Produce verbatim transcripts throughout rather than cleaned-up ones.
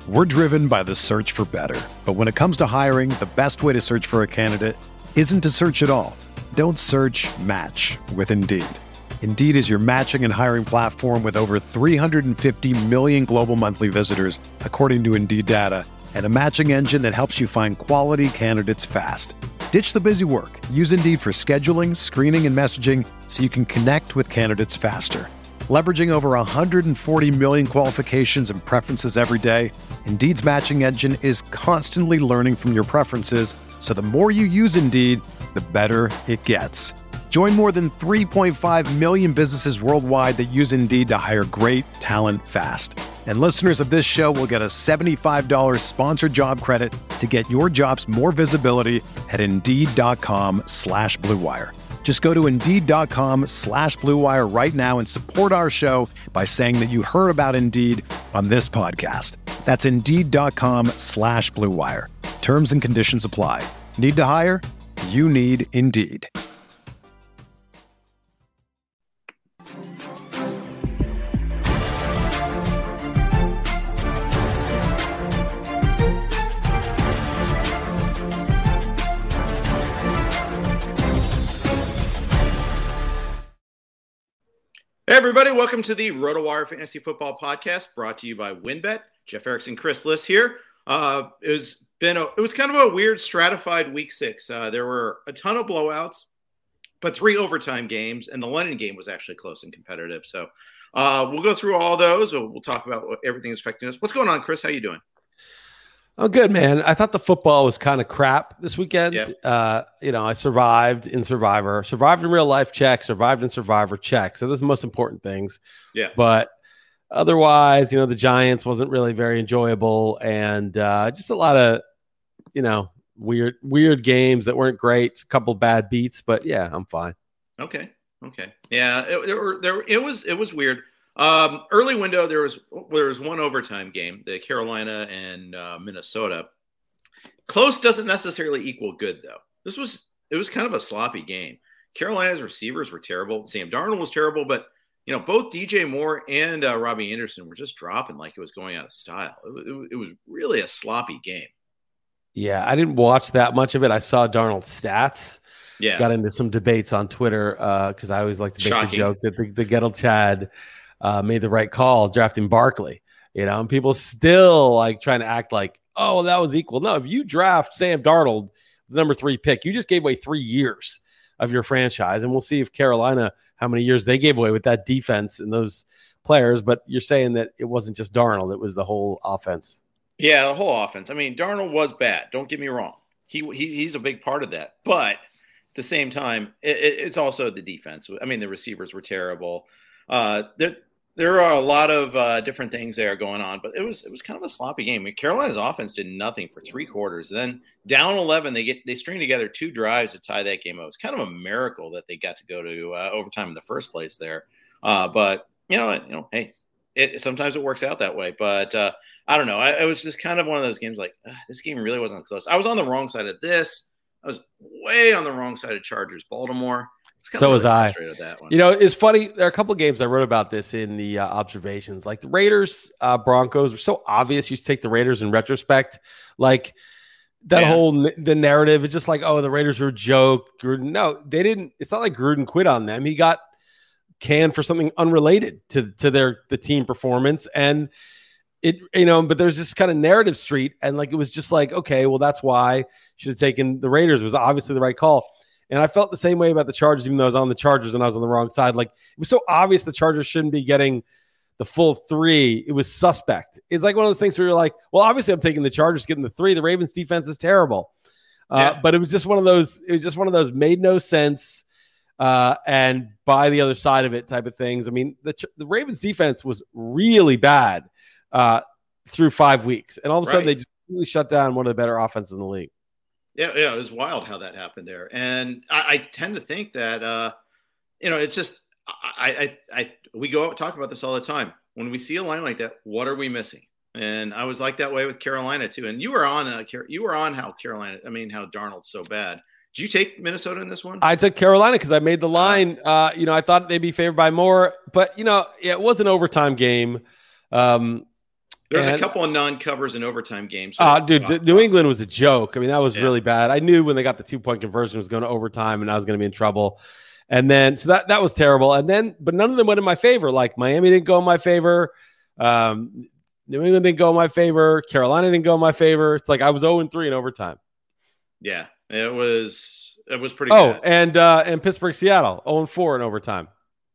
We're driven by the search for better. But when it comes to hiring, the best way to search for a candidate isn't to search at all. Don't search, match with Indeed. Indeed is your matching and hiring platform with over three hundred fifty million global monthly visitors, according to Indeed data, and a matching engine that helps you find quality candidates fast. Ditch the busy work. Use Indeed for scheduling, screening, and messaging so you can connect with candidates faster. Leveraging over one hundred forty million qualifications and preferences every day, Indeed's matching engine is constantly learning from your preferences, so the more you use Indeed, the better it gets. Join more than three point five million businesses worldwide that use Indeed to hire great talent fast. And listeners of this show will get a seventy-five dollars sponsored job credit to get your jobs more visibility at Indeed.com slash Blue Wire. Just go to Indeed.com slash Blue Wire right now and support our show by saying that you heard about Indeed on this podcast. That's Indeed.com slash Blue Wire. Terms and conditions apply. Need to hire? You need Indeed. Hey everybody, welcome to the RotoWire Fantasy Football Podcast, brought to you by WynnBET. Jeff Erickson, Chris Liss here. Uh, it was been a, it was kind of a weird stratified week six. Uh, there were a ton of blowouts, but three overtime games, and the London game was actually close and competitive. So uh, we'll go through all those. We'll, we'll talk about what everything is affecting us. What's going on, Chris? How you doing? Oh, good, man. I thought the football was kind of crap this weekend. Yeah. Uh, you know, I survived in Survivor, survived in real life, check, survived in Survivor, check. So those are the most important things. Yeah. But otherwise, you know, the Giants wasn't really very enjoyable, and uh, just a lot of, you know, weird, weird games that weren't great. A couple bad beats, but yeah, I'm fine. Okay. Okay. Yeah. It, there were, there, it was, it was weird. Um, early window, there was there was one overtime game, the Carolina and uh, Minnesota. Close doesn't necessarily equal good, though. This was it was kind of a sloppy game. Carolina's receivers were terrible. Sam Darnold was terrible, but you know both D J Moore and uh, Robbie Anderson were just dropping like it was going out of style. It, it, it was really a sloppy game. Yeah, I didn't watch that much of it. I saw Darnold's stats. Yeah, got into some debates on Twitter because uh, I always like to make Shocking. the joke that the, the Gettle Chad Uh, made the right call drafting Barkley, you know, and people still like trying to act like, oh, that was equal. No, if you draft Sam Darnold, the number three pick, you just gave away three years of your franchise. And we'll see if Carolina, how many years they gave away with that defense and those players. But you're saying that it wasn't just Darnold, it was the whole offense. Yeah, the whole offense. I mean, Darnold was bad. Don't get me wrong. He, he He's a big part of that. But at the same time, it, it's also the defense. I mean, the receivers were terrible. Uh, there, there are a lot of uh, different things there going on, but it was it was kind of a sloppy game. I mean, Carolina's offense did nothing for three quarters. Then down eleven, they get they string together two drives to tie that game up. It's kind of a miracle that they got to go to uh, overtime in the first place there. Uh, but you know, you know, hey, it, sometimes it works out that way. But uh, I don't know. I, it was just kind of one of those games like this game really wasn't close. I was on the wrong side of this. I was way on the wrong side of Chargers, Baltimore. So was I. You know, it's funny. There are a couple of games I wrote about this in the uh, observations. Like the Raiders, uh, Broncos were so obvious. You should take the Raiders in retrospect. Like that yeah. whole the narrative. It's just like, oh, the Raiders were a joke. Gruden. No, they didn't. It's not like Gruden quit on them. He got canned for something unrelated to to their the team performance. And it, you know, but there's this kind of narrative street, and like it was just like, okay, well, that's why should have taken the Raiders. It was obviously the right call. And I felt the same way about the Chargers, even though I was on the Chargers and I was on the wrong side. Like, it was so obvious the Chargers shouldn't be getting the full three. It was suspect. It's like one of those things where you're like, well, obviously I'm taking the Chargers, getting the three. The Ravens defense is terrible. Uh, yeah. But it was just one of those, it was just one of those made no sense uh, and by the other side of it type of things. I mean, the, the Ravens defense was really bad uh, through five weeks. And all of a sudden right. they just really shut down one of the better offenses in the league. Yeah, yeah, it was wild how that happened there, and I, I tend to think that uh, you know it's just I, I, I we go out and talk about this all the time. When we see a line like that, what are we missing? And I was like that way with Carolina too. And you were on uh, you were on how Carolina, I mean how Darnold's so bad. Did you take Minnesota in this one? I took Carolina because I made the line. Uh, you know, I thought they'd be favored by more, but you know, it was an overtime game. Um, There's and, a couple of non-covers in overtime games. Oh, uh, dude, the, New England was a joke. I mean, that was yeah. really bad. I knew when they got the two-point conversion it was going to overtime, and I was going to be in trouble. And then, so that that was terrible. And then, but none of them went in my favor. Like Miami didn't go in my favor. Um, New England didn't go in my favor. Carolina didn't go in my favor. It's like I was zero and three in overtime. Yeah, it was it was pretty. Oh, bad. and uh, and Pittsburgh, Seattle, zero and four in overtime.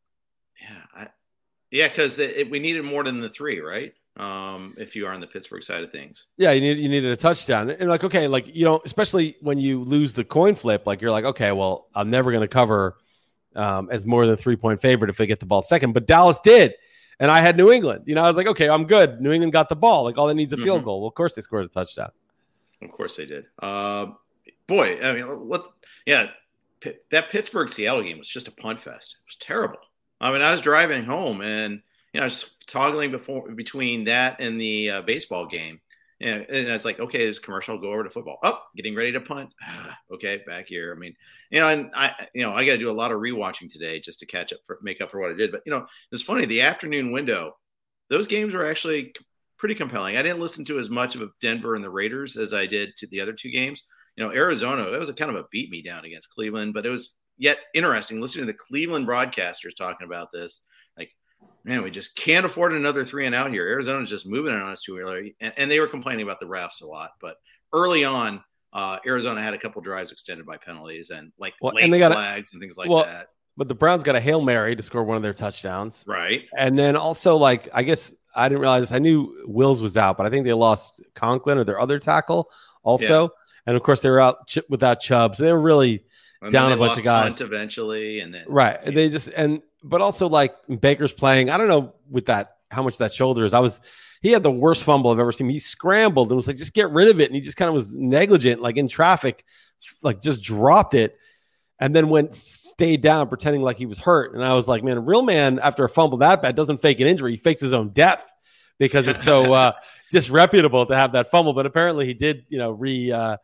Yeah, I, yeah, because we needed more than the three, right? Um, if you are on the Pittsburgh side of things. Yeah, you need you needed a touchdown. And like, okay, like, you know, especially when you lose the coin flip, like you're like, okay, well, I'm never going to cover um, as more than three point favorite if they get the ball second. But Dallas did. And I had New England. You know, I was like, okay, I'm good. New England got the ball. Like all they needs is a field mm-hmm. goal. Well, of course they scored a touchdown. Of course they did. Uh, boy, I mean, what? Yeah, P- that Pittsburgh Seattle game was just a punt fest. It was terrible. I mean, I was driving home and, you know, I was toggling before between that and the uh, baseball game. And, and I was like, okay, this commercial, go over to football. Oh, getting ready to punt. Okay, back here. I mean, you know, and I, you know, I got to do a lot of rewatching today just to catch up for make up for what I did. But, you know, it's funny, the afternoon window, those games were actually pretty compelling. I didn't listen to as much of Denver and the Raiders as I did to the other two games. You know, Arizona, that was a kind of a beat me down against Cleveland, but it was yet interesting listening to the Cleveland broadcasters talking about this. Like, man, we just can't afford another three and out here. Arizona's just moving on us too early. And, and they were complaining about the refs a lot. But early on, uh, Arizona had a couple drives extended by penalties and like well, late and they got flags a, and things like well, that. But the Browns got a Hail Mary to score one of their touchdowns. Right. And then also, like, I guess I didn't realize this. I knew Wills was out, but I think they lost Conklin or their other tackle also. Yeah. And, of course, they were out ch- without Chubb. So they were really and down a bunch of guys. Hunt eventually. And then, right. Yeah. They just – and but also, like, Baker's playing. I don't know with that how much that shoulder is. I was – he had the worst fumble I've ever seen. He scrambled and was like, just get rid of it. And he just kind of was negligent, like in traffic, like just dropped it. And then went stayed down pretending like he was hurt. And I was like, man, a real man after a fumble that bad doesn't fake an injury. He fakes his own death because it's so uh, disreputable to have that fumble. But apparently he did, you know, re uh,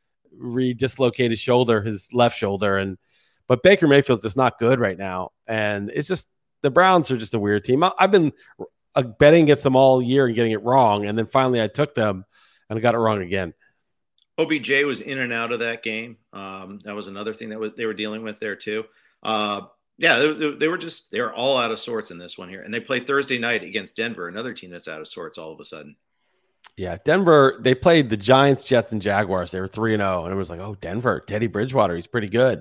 re-dislocate his shoulder, his left shoulder. And but Baker Mayfield's just not good right now. And it's just the Browns are just a weird team. I, I've been uh, betting against them all year and getting it wrong. And then finally I took them and I got it wrong again. O B J was in and out of that game. Um, that was another thing that was, they were dealing with there too. Uh, yeah, they, they were just they were all out of sorts in this one here, and they played Thursday night against Denver, another team that's out of sorts all of a sudden. Yeah, Denver. They played the Giants, Jets, and Jaguars. They were three and zero, and it was like, oh, Denver, Teddy Bridgewater, he's pretty good.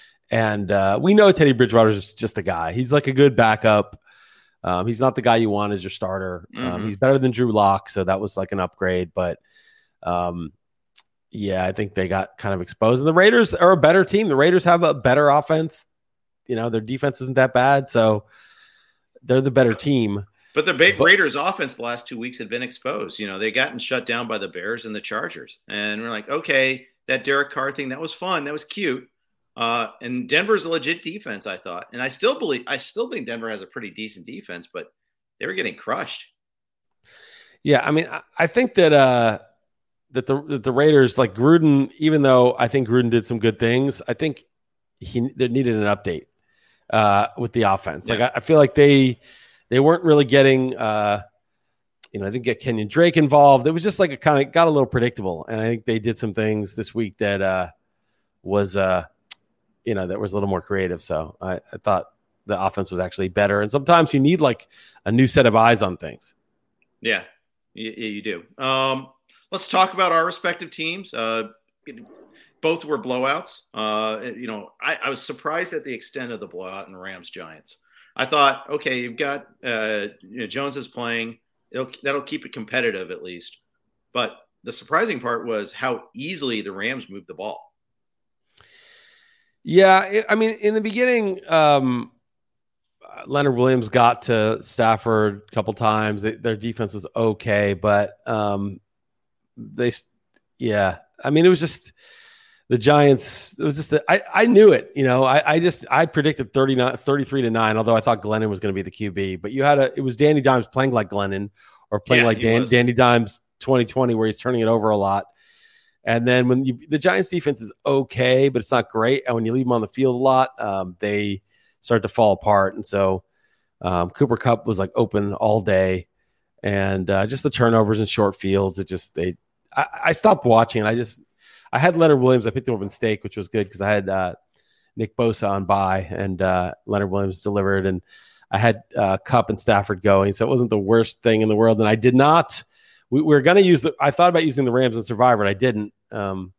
And uh, we know Teddy Bridgewater is just a guy. He's like a good backup. Um, he's not the guy you want as your starter. Mm-hmm. Um, he's better than Drew Lock, so that was like an upgrade, but. Um, Yeah, I think they got kind of exposed. And the Raiders are a better team. The Raiders have a better offense. You know, their defense isn't that bad, so they're the better team. But the ba- but, Raiders' offense the last two weeks had been exposed. You know, they gotten shut down by the Bears and the Chargers. And we're like, okay, that Derek Carr thing, that was fun. That was cute. Uh, and Denver's a legit defense, I thought. And I still believe, I still think Denver has a pretty decent defense, but they were getting crushed. Yeah, I mean, I, I think that uh, – That the that the Raiders, like Gruden, even though I think Gruden did some good things, I think he they needed an update uh, with the offense. Yeah. Like I, I feel like they they weren't really getting, uh, you know, I didn't get Kenyon Drake involved. It was just like a kind of got a little predictable, and I think they did some things this week that uh, was, uh, you know, that was a little more creative. So I, I thought the offense was actually better, and sometimes you need like a new set of eyes on things. Yeah, you, you do. Um, Let's talk about our respective teams. Uh, both were blowouts. Uh, you know, I, I was surprised at the extent of the blowout in the Rams Giants. I thought, okay, you've got uh, you know, Jones is playing. It'll, that'll keep it competitive at least. But the surprising part was how easily the Rams moved the ball. Yeah, it, I mean, in the beginning, um, Leonard Williams got to Stafford a couple times. They, their defense was okay, but um, – They, yeah. I mean, it was just the Giants. It was just, the, I, I knew it, you know, I, I just, I predicted thirty-nine, thirty-three to nine, although I thought Glennon was going to be the Q B, but you had a, it was Danny Dimes playing like Glennon or playing yeah, like Dan, Danny Dimes twenty twenty, where he's turning it over a lot. And then when you, the Giants defense is okay, but it's not great. And when you leave them on the field a lot, um, they start to fall apart. And so um, Cooper Kupp was like open all day. and uh, just the turnovers and short fields. It just they. I, I stopped watching. I just I had Leonard Williams. I picked him up in stake, which was good because I had uh, Nick Bosa on bye, and uh, Leonard Williams delivered, and I had uh, Kupp and Stafford going, so it wasn't the worst thing in the world. And I did not. We, we were going to use the. I thought about using the Rams and Survivor, and I didn't. Um,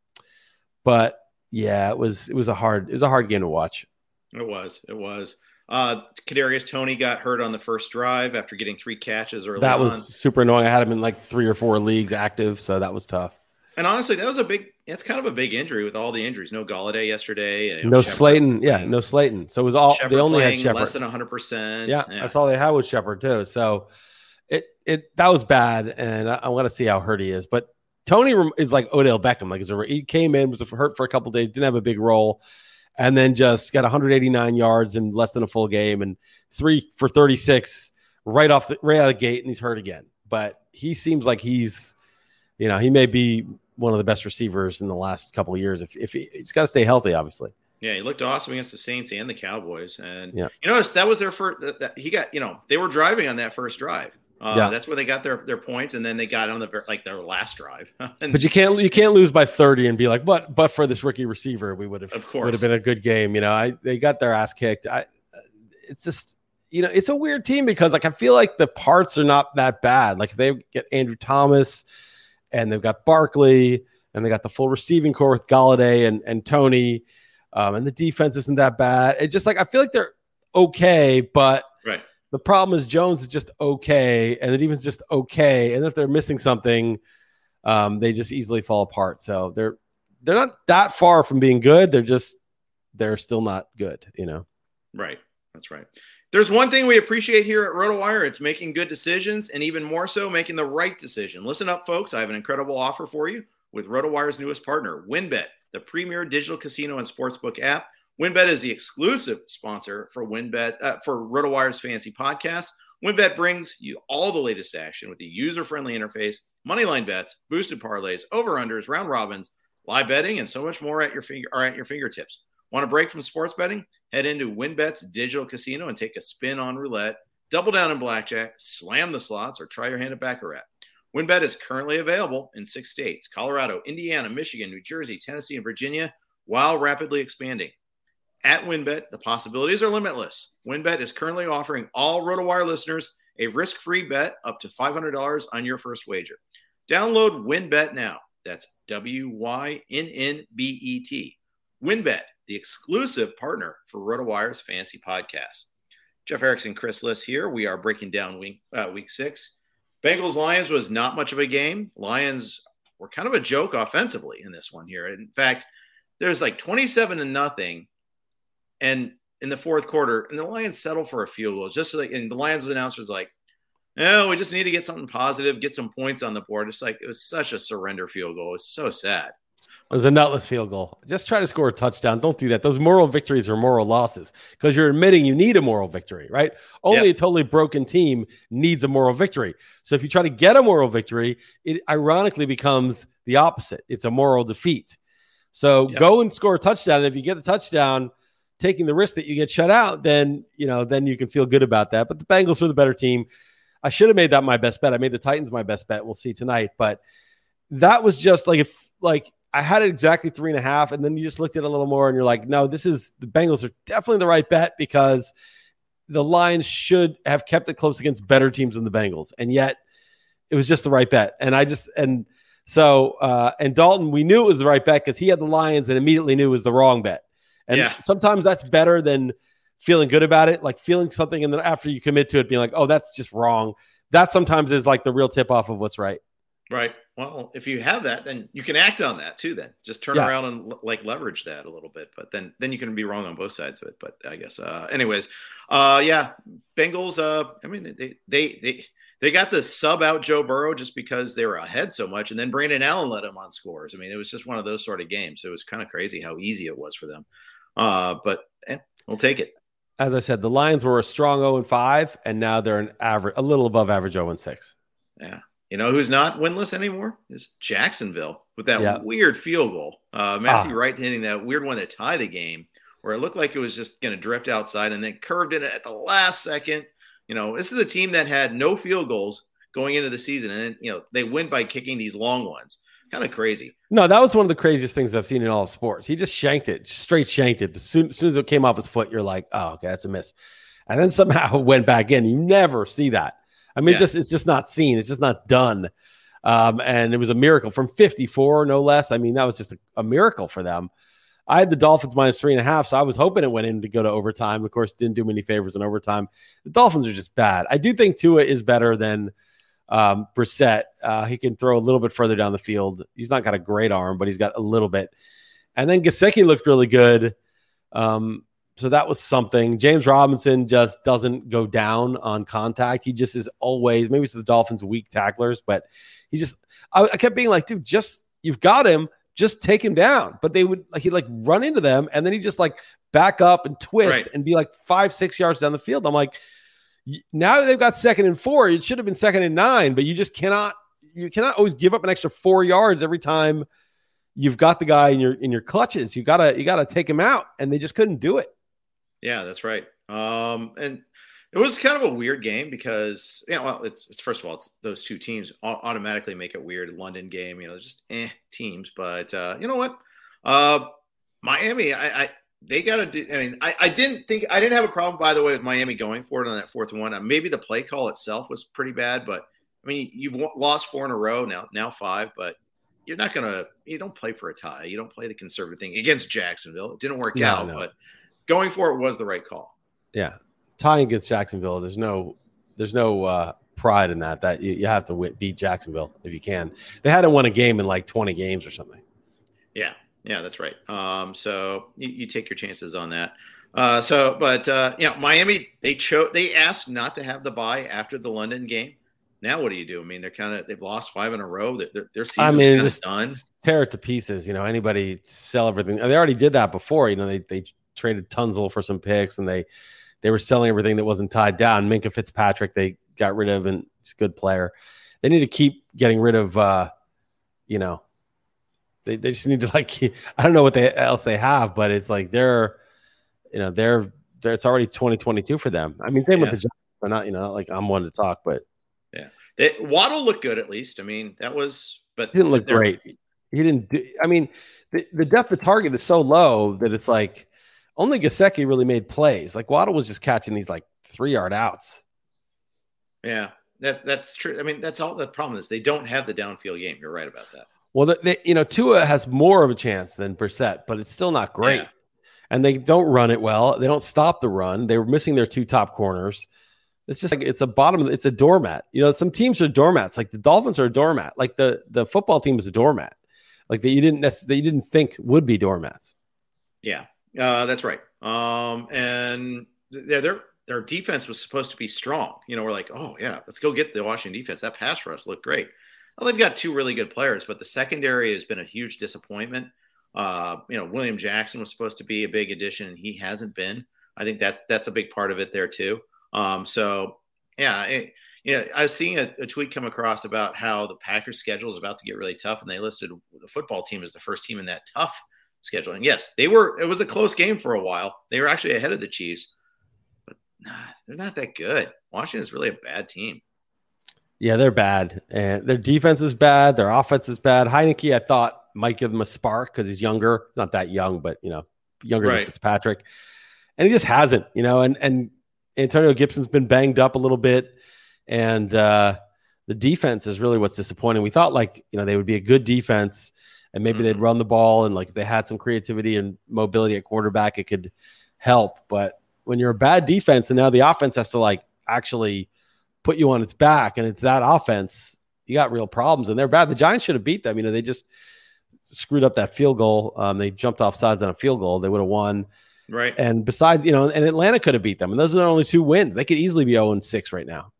but yeah, it was it was a hard it was a hard game to watch. It was. It was. Uh, Kadarius Toney got hurt on the first drive after getting three catches early. That was on. super annoying. I had him in like three or four leagues active, so that was tough. And honestly, that was a big. It's kind of a big injury with all the injuries. No Galladay yesterday. No Shepard Slayton. Yeah, no Slayton. So it was all Shepard they only had Shepard. Less than one hundred percent. Yeah, yeah, that's all they had was Shepard too. So it it that was bad, and I, I want to see how hurt he is. But Toney is like Odell Beckham. Like a, he came in, was hurt for a couple of days, didn't have a big role, and then just got one hundred eighty-nine yards in less than a full game and three for thirty-six right off the right out of the gate, and he's hurt again. But he seems like he's, you know, he may be one of the best receivers in the last couple of years. If if he, he's got to stay healthy, obviously. Yeah, he looked awesome against the Saints and the Cowboys, and yeah. you notice that was their first. That, that he got, you know, they were driving on that first drive. Uh, yeah. That's where they got their, their points, and then they got on the like their last drive. and, but you can't you can't lose by thirty and be like, but but for this rookie receiver, we would have of course would have been a good game. You know, I they got their ass kicked. I it's just you know it's a weird team because like I feel like the parts are not that bad. Like they get Andrew Thomas, and they've got Barkley, and they got the full receiving core with Galladay and and Toney, um, and the defense isn't that bad. It's just like I feel like they're okay, but right. The problem is Jones is just okay, and the defense is just okay. And if they're missing something, um, they just easily fall apart. So they're they're not that far from being good. They're just they're still not good, you know. Right. That's right. There's one thing we appreciate here at RotoWire. It's making good decisions, and even more so, making the right decision. Listen up, folks. I have an incredible offer for you with RotoWire's newest partner, WynnBET, the premier digital casino and sportsbook app. WynnBET is the exclusive sponsor for WynnBET uh, for RotoWire's Fantasy Podcast. WynnBET brings you all the latest action with a user-friendly interface, moneyline bets, boosted parlays, over-unders, round robins, live betting, and so much more at your finger are at your fingertips. Want a break from sports betting? Head into WynnBET's digital casino and take a spin on roulette, double down in blackjack, slam the slots, or try your hand at baccarat. WynnBET is currently available in six states: Colorado, Indiana, Michigan, New Jersey, Tennessee, and Virginia, while rapidly expanding. At WynnBET, the possibilities are limitless. WynnBET is currently offering all RotoWire listeners a risk-free bet up to five hundred dollars on your first wager. Download WynnBET now. That's W Y N N B E T. WynnBET, the exclusive partner for RotoWire's Fantasy Podcast. Jeff Erickson, Chris Liss here. We are breaking down week, uh, week six. Bengals-Lions was not much of a game. Lions were kind of a joke offensively in this one here. In fact, there's like twenty-seven to nothing. And in the fourth quarter, and the Lions settle for a field goal. Just like, and the Lions announcer was like, "Oh, we just need to get something positive, get some points on the board." It's like it was such a surrender field goal. It was so sad. It was a nutless field goal. Just try to score a touchdown. Don't do that. Those moral victories are moral losses because you're admitting you need a moral victory, right? Only yep. a totally broken team needs a moral victory. So if you try to get a moral victory, it ironically becomes the opposite. It's a moral defeat. So yep. go and score a touchdown. And if you get the touchdown, taking the risk that you get shut out, then, you know, then you can feel good about that. But the Bengals were the better team. I should have made that my best bet. I made the Titans my best bet. We'll see tonight. But that was just like, if like I had it exactly three and a half, and then you just looked at it a little more and you're like, no, this is the Bengals are definitely the right bet because the Lions should have kept it close against better teams than the Bengals. And yet it was just the right bet. And I just, and so, uh, and Dalton, we knew it was the right bet because he had the Lions and immediately knew it was the wrong bet. And yeah. sometimes that's better than feeling good about it, like feeling something and then after you commit to it, being like, oh, that's just wrong. That sometimes is like the real tip off of what's right. Right. Well, if you have that, then you can act on that too. Then just turn yeah. around and like leverage that a little bit. But then, then you can be wrong on both sides of it. But I guess, uh, anyways, uh, yeah, Bengals. Uh, I mean, they they they they got to sub out Joe Burrow just because they were ahead so much, and then Brandon Allen led them on scores. I mean, it was just one of those sort of games. It was kind of crazy how easy it was for them. Uh, but eh, we'll take it. As I said, the Lions were a strong oh and five, and now they're an average, a little above average oh and six. Yeah. You know who's not winless anymore is Jacksonville with that yeah. weird field goal. Uh, Matthew ah. Wright hitting that weird one to tie the game where it looked like it was just going to drift outside and then curved it at the last second. You know, this is a team that had no field goals going into the season, and you know they win by kicking these long ones. Kind of crazy. No, that was one of the craziest things I've seen in all of sports. He just shanked it, just straight shanked it. As soon, as soon as it came off his foot, you're like, oh, okay, that's a miss. And then somehow it went back in. You never see that. I mean, yeah. it's just it's just not seen. It's just not done. Um, and it was a miracle from fifty-four, no less. I mean, that was just a, a miracle for them. I had the Dolphins minus three and a half, so I was hoping it went in to go to overtime. Of course, didn't do many favors in overtime. The Dolphins are just bad. I do think Tua is better than Um, Brissett. Uh, he can throw a little bit further down the field. He's not got a great arm, but he's got a little bit. And then Gesicki looked really good. Um, so that was something. James Robinson just doesn't go down on contact. He just is always, maybe it's the Dolphins' weak tacklers, but he just, I, I kept being like, dude, just, you've got him, just take him down. But they would, like, he'd like run into them and then he just like back up and twist right. and be like five, six yards down the field. I'm like, now they've got second and four. It should have been second and nine, but you just cannot, you cannot always give up an extra four yards every time you've got the guy in your, in your clutches. You gotta, you gotta take him out, and they just couldn't do it. Yeah, that's right. Um, and it was kind of a weird game because, you know, well, it's, it's first of all, it's those two teams automatically make it weird. London game, you know, just eh teams, but uh, you know what? Uh, Miami, I, I, They got to do – I mean, I, I didn't think – I didn't have a problem, by the way, with Miami going for it on that fourth one. Uh, maybe the play call itself was pretty bad, but, I mean, you've lost four in a row now, now five, but you're not going to – you don't play for a tie. You don't play the conservative thing against Jacksonville. It didn't work no, out, no. but going for it was the right call. Yeah. Tying against Jacksonville, there's no there's no uh, pride in that. That you, you have to win, beat Jacksonville if you can. They hadn't won a game in like twenty games or something. Yeah. Yeah, that's right. Um, so you, you take your chances on that. Uh, so, but uh, you know, Miami, they chose, they asked not to have the bye after the London game. Now, what do you do? I mean, they're kind of, they've lost five in a row. Their, their season's I mean, kind just of done. Tear it to pieces. You know, anybody sell everything. They already did that before. You know, they they traded Tunzel for some picks, and they they were selling everything that wasn't tied down. Minkah Fitzpatrick, they got rid of, and he's a good player. They need to keep getting rid of, uh, you know, They, they just need to, like, I don't know what they, else they have, but it's like they're, you know, they're, they're it's already twenty twenty-two for them. I mean, same yeah. with the Giants. They're not, you know, not like I'm one to talk, but yeah, they, Waddle looked good at least. I mean, that was, but he didn't look great. He didn't do. I mean, the, the depth of target is so low that it's like only Gesicki really made plays. Like Waddle was just catching these like three yard outs. Yeah, that that's true. I mean, that's all the problem is they don't have the downfield game. You're right about that. Well, the, they, you know, Tua has more of a chance than Brissett, but it's still not great. Yeah. And they don't run it well. They don't stop the run. They were missing their two top corners. It's just like it's a bottom. It's a doormat. You know, some teams are doormats. Like the Dolphins are a doormat. Like the the football team is a doormat. Like that you didn't that you didn't think would be doormats. Yeah, uh, that's right. Um, and their their their defense was supposed to be strong. You know, we're like, oh yeah, let's go get the Washington defense. That pass rush looked great. Well, they've got two really good players, but the secondary has been a huge disappointment. Uh, you know, William Jackson was supposed to be a big addition, and he hasn't been. I think that that's a big part of it there too. Um, so, yeah, it, you know, I was seeing a, a tweet come across about how the Packers' schedule is about to get really tough, and they listed the football team as the first team in that tough schedule. And yes, they were. It was a close game for a while. They were actually ahead of the Chiefs, but nah, they're not that good. Washington is really a bad team. Yeah, they're bad. And their defense is bad. Their offense is bad. Heineke, I thought, might give them a spark because he's younger. He's not that young, but, you know, younger right. than Fitzpatrick. And he just hasn't, you know, and, and Antonio Gibson's been banged up a little bit. And uh, the defense is really what's disappointing. We thought, like, you know, they would be a good defense and maybe mm-hmm. they'd run the ball. And, like, if they had some creativity and mobility at quarterback, it could help. But when you're a bad defense and now the offense has to, like, actually – put you on its back, and it's that offense, you got real problems, and they're bad. The Giants should have beat them. You know, they just screwed up that field goal. Um, they jumped off sides on a field goal. They would have won. Right. And besides, you know, and Atlanta could have beat them, and those are their only two wins. They could easily be oh and six right now.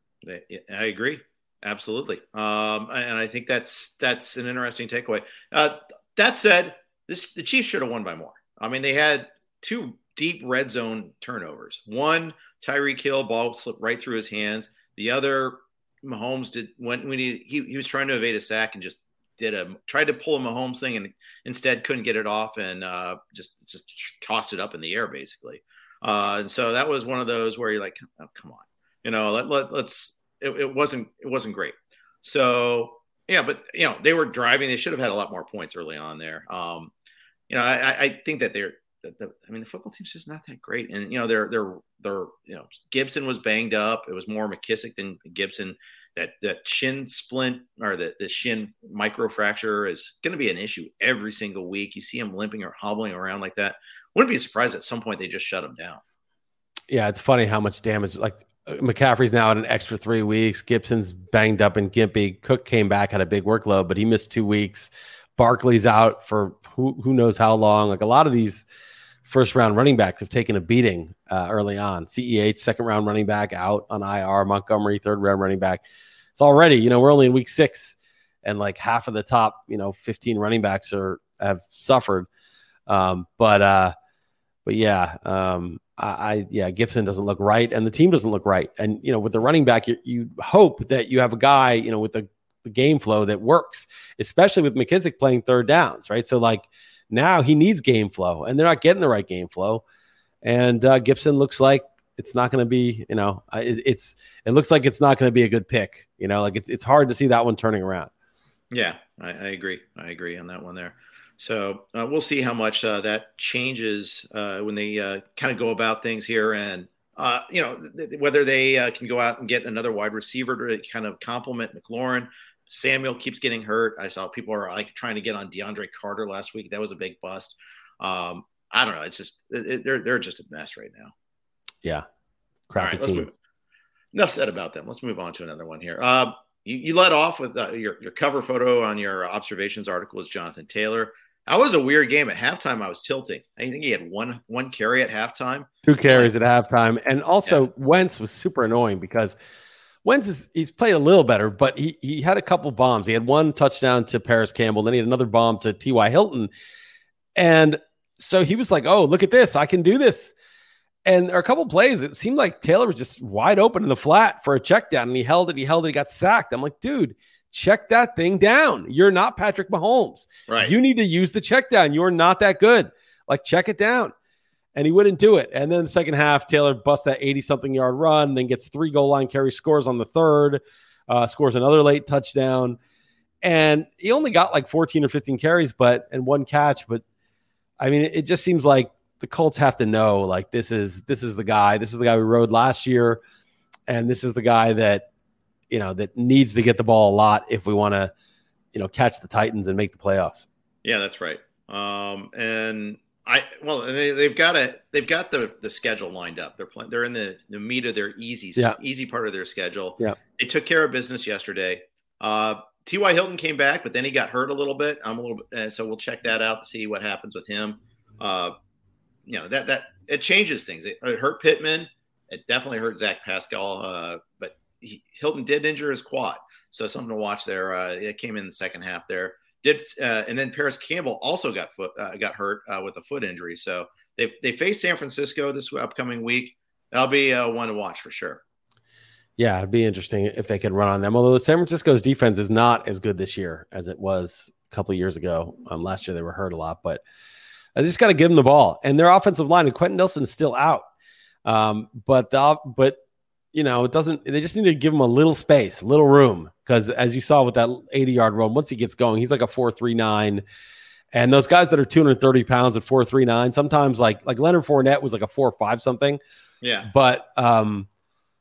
I agree. Absolutely. Um, and I think that's, that's an interesting takeaway. Uh, that said, this, the Chiefs should have won by more. I mean, they had two deep red zone turnovers. One, Tyreek Hill ball slipped right through his hands. The other, Mahomes did when, when he, he he was trying to evade a sack and just did a tried to pull a Mahomes thing and instead couldn't get it off and uh, just just tossed it up in the air basically. Uh, and so that was one of those where you're like, oh, come on, you know, let, let let's it, it wasn't it wasn't great. So yeah, but you know they were driving. They should have had a lot more points early on there. Um, you know, I, I think that they're. The, the, I mean, the football team's just not that great, and you know, they're they're they're you know, Gibson was banged up. It was more McKissick than Gibson. That that shin splint or the the shin microfracture is going to be an issue every single week. You see him limping or hobbling around like that. Wouldn't be surprised at some point they just shut him down. Yeah, it's funny how much damage. Like McCaffrey's now at an extra three weeks. Gibson's banged up and gimpy. Cook came back, had a big workload, but he missed two weeks. Barkley's out for who who knows how long. Like a lot of these first round running backs have taken a beating uh, early on. C E H, second round running back, out on I R. Montgomery, third round running back. It's already, you know, we're only in week six, and like half of the top, you know, fifteen running backs are have suffered. Um, but uh, but yeah, um, I, I yeah, Gibson doesn't look right, and the team doesn't look right. And you know, with the running back, you, you hope that you have a guy, you know, with the the game flow that works, especially with McKissick playing third downs, right? So like now he needs game flow, and they're not getting the right game flow. And uh, Gibson looks like it's not going to be, you know, it, it's it looks like it's not going to be a good pick. You know, like it's it's hard to see that one turning around. Yeah, I, I agree. I agree on that one there. So uh, we'll see how much uh, that changes uh, when they uh, kind of go about things here, and uh, you know th- whether they uh, can go out and get another wide receiver to kind of complement McLaurin. Samuel keeps getting hurt. I saw people are like trying to get on DeAndre Carter last week. That was a big bust. Um, I don't know. It's just it, they're they're just a mess right now. Yeah, crappy All right, team. let's move. Enough said about them. Let's move on to another one here. Uh, you, you led off with uh, your your cover photo on your observations article is Jonathan Taylor. That was a weird game at halftime. I was tilting. I think he had one one carry at halftime, two carries at halftime, and also yeah. Wentz was super annoying because. Wentz is he's played a little better, but he he had a couple bombs. He had one touchdown to Paris Campbell, then he had another bomb to T Y Hilton. And so he was like, oh, look at this. I can do this. And there are a couple plays. It seemed like Taylor was just wide open in the flat for a check down, and he held it. He held it. He got sacked. I'm like, dude, check that thing down. You're not Patrick Mahomes. Right. You need to use the check down. You're not that good. Like, check it down. And he wouldn't do it. And then the second half, Taylor busts that eighty-something yard run, then gets three goal line carries, scores on the third, uh, scores another late touchdown. And he only got like fourteen or fifteen carries, but and one catch. But, I mean, it, it just seems like the Colts have to know, like, this is this is the guy. This is the guy we rode last year. And this is the guy that, you know, that needs to get the ball a lot if we want to, you know, catch the Titans and make the playoffs. Yeah, that's right. Um, and I well, they, they've got a they've got the, the schedule lined up. They're playing. They're in the, the meat of their easy yeah. easy part of their schedule. Yeah, they took care of business yesterday. Uh, T Y Hilton came back, but then he got hurt a little bit. I'm a little bit, uh, so we'll check that out to see what happens with him. Uh, you know that that it changes things. It, it hurt Pittman. It definitely hurt Zach Pascal. Uh, but he, Hilton did injure his quad, so something to watch there. Uh, it came in the second half there. Did uh, and then Paris Campbell also got foot uh, got hurt uh, with a foot injury. So they they face San Francisco this upcoming week. That'll be uh, one to watch for sure. Yeah, it'd be interesting if they could run on them. Although San Francisco's defense is not as good this year as it was a couple of years ago. Um, last year they were hurt a lot, but I just got to give them the ball. And their offensive line and Quentin Nelson's still out. Um, but the but you know it doesn't. They just need to give him a little space, a little room. Because as you saw with that eighty-yard run, once he gets going, he's like a four three nine. And those guys that are two hundred thirty pounds at four three nine, sometimes like like Leonard Fournette was like a four five something. Yeah. But um,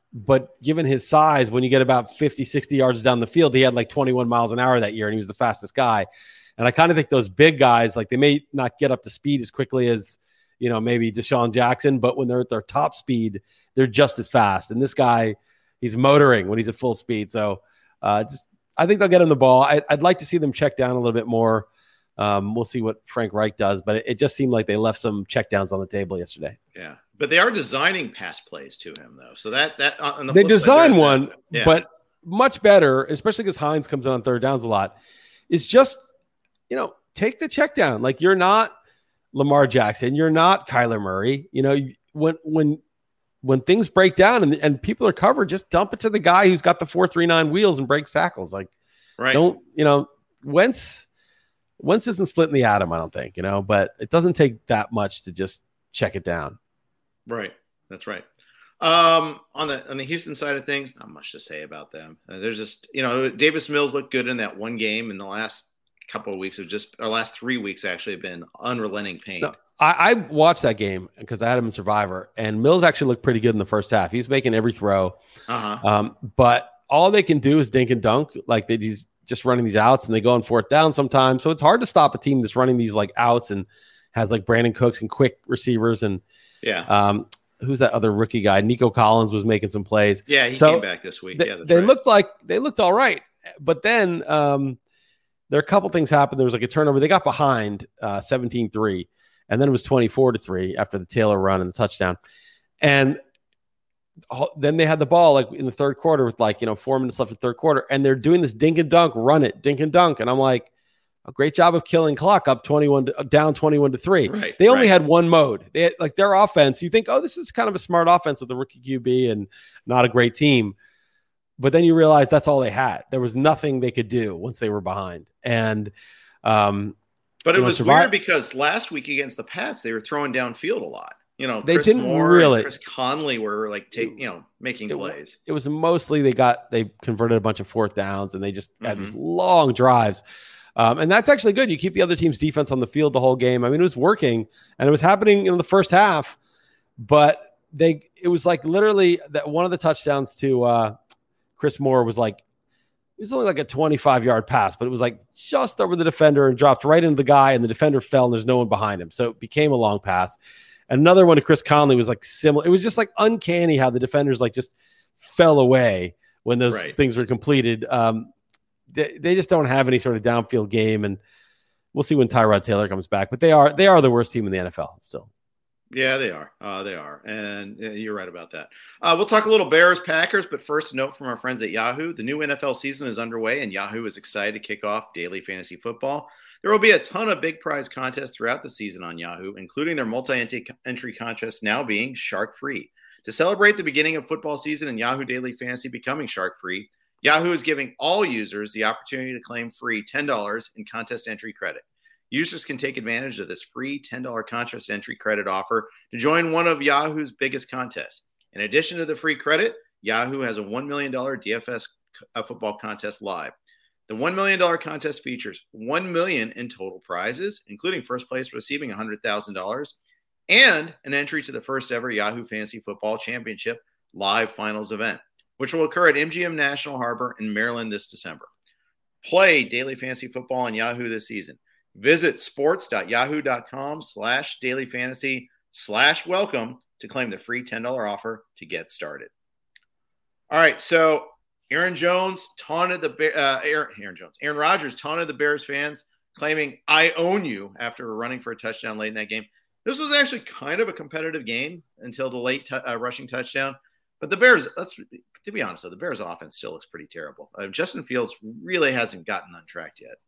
but given his size, when you get about fifty, sixty yards down the field, he had like twenty-one miles an hour that year, and he was the fastest guy. And I kind of think those big guys, like they may not get up to speed as quickly as, you know, maybe Deshaun Jackson, but when they're at their top speed, they're just as fast. And this guy, he's motoring when he's at full speed. So, Uh, just, I think they'll get him the ball. I, I'd like to see them check down a little bit more. Um, we'll see what Frank Reich does, but it, it just seemed like they left some check downs on the table yesterday. Yeah, but they are designing pass plays to him though. So that that on the they design side, one, yeah. but much better, especially because Hines comes in on third downs a lot. Is just you know take the check down. Like you're not Lamar Jackson, you're not Kyler Murray. You know when when. When things break down and, and people are covered, just dump it to the guy who's got the four three nine wheels and breaks tackles. Like, right. Don't, you know, Wentz, Wentz isn't splitting the atom, I don't think, you know, but it doesn't take that much to just check it down. Right. That's right. Um, on the on the Houston side of things, not much to say about them. Uh, there's just you know Davis Mills looked good in that one game. In the last couple of weeks of just or last three weeks actually have been unrelenting pain. No, I, I watched that game because I had him in Survivor, and Mills actually looked pretty good in the first half. He's making every throw, uh-huh. um, but all they can do is dink and dunk. Like they, he's just running these outs, and they go on fourth down sometimes. So it's hard to stop a team that's running these like outs and has like Brandon Cooks and quick receivers and yeah. Um, who's that other rookie guy? Nico Collins was making some plays. Yeah, he so came back this week. They, yeah, that's they right. looked like they looked all right, but then um, there are a couple things happened. There was like a turnover. They got behind uh, seventeen three, and then it was twenty-four to three after the Taylor run and the touchdown. And then they had the ball like in the third quarter with like, you know, four minutes left in the third quarter, and they're doing this dink and dunk, run it, dink and dunk. And I'm like, a great job of killing clock up twenty-one to, down twenty-one to three. Right, they only right. had one mode. They had, like their offense. You think, oh, this is kind of a smart offense with a rookie Q B and not a great team. But then you realize that's all they had. There was nothing they could do once they were behind. And, um, but it you know, was survive- weird because last week against the Pats, they were throwing downfield a lot. You know, they Chris didn't Moore really. and Chris Conley were like, take, you know, making it, plays. It was mostly they got they converted a bunch of fourth downs and they just mm-hmm. had these long drives. Um, and that's actually good. You keep the other team's defense on the field the whole game. I mean, it was working, and it was happening in the first half. But they, it was like literally that one of the touchdowns to uh, Chris Moore was like, it was only like a twenty-five yard pass, but it was like just over the defender and dropped right into the guy, and the defender fell, and there's no one behind him. So it became a long pass. Another one to Chris Conley was like similar. It was just like uncanny how the defenders like just fell away when those right. things were completed. Um, They, they just don't have any sort of downfield game, and we'll see when Tyrod Taylor comes back. But they are they are the worst team in the N F L still. Yeah, they are. Uh, they are, and uh, you're right about that. Uh, we'll talk a little Bears Packers, but first, a note from our friends at Yahoo: the new N F L season is underway, and Yahoo is excited to kick off daily fantasy football. There will be a ton of big prize contests throughout the season on Yahoo, including their multi-entry contest now being shark-free. To celebrate the beginning of football season and Yahoo Daily Fantasy becoming shark-free, Yahoo is giving all users the opportunity to claim free ten dollars in contest entry credit. Users can take advantage of this free ten dollars contest entry credit offer to join one of Yahoo's biggest contests. In addition to the free credit, Yahoo has a one million dollars D F S football contest live. The one million dollars contest features one million dollars in total prizes, including first place receiving one hundred thousand dollars, and an entry to the first ever Yahoo Fantasy Football Championship live finals event, which will occur at M G M National Harbor in Maryland this December. Play daily fantasy football on Yahoo this season. Visit sports.yahoo.com slash daily fantasy slash welcome to claim the free ten dollars offer to get started. All right, so Aaron Jones taunted the uh, Aaron, Aaron Jones, Aaron Rodgers taunted the Bears fans, claiming "I own you" after running for a touchdown late in that game. This was actually kind of a competitive game until the late t- uh, rushing touchdown. But the Bears, let's to be honest, though, the Bears' offense still looks pretty terrible. Uh, Justin Fields really hasn't gotten untracked yet.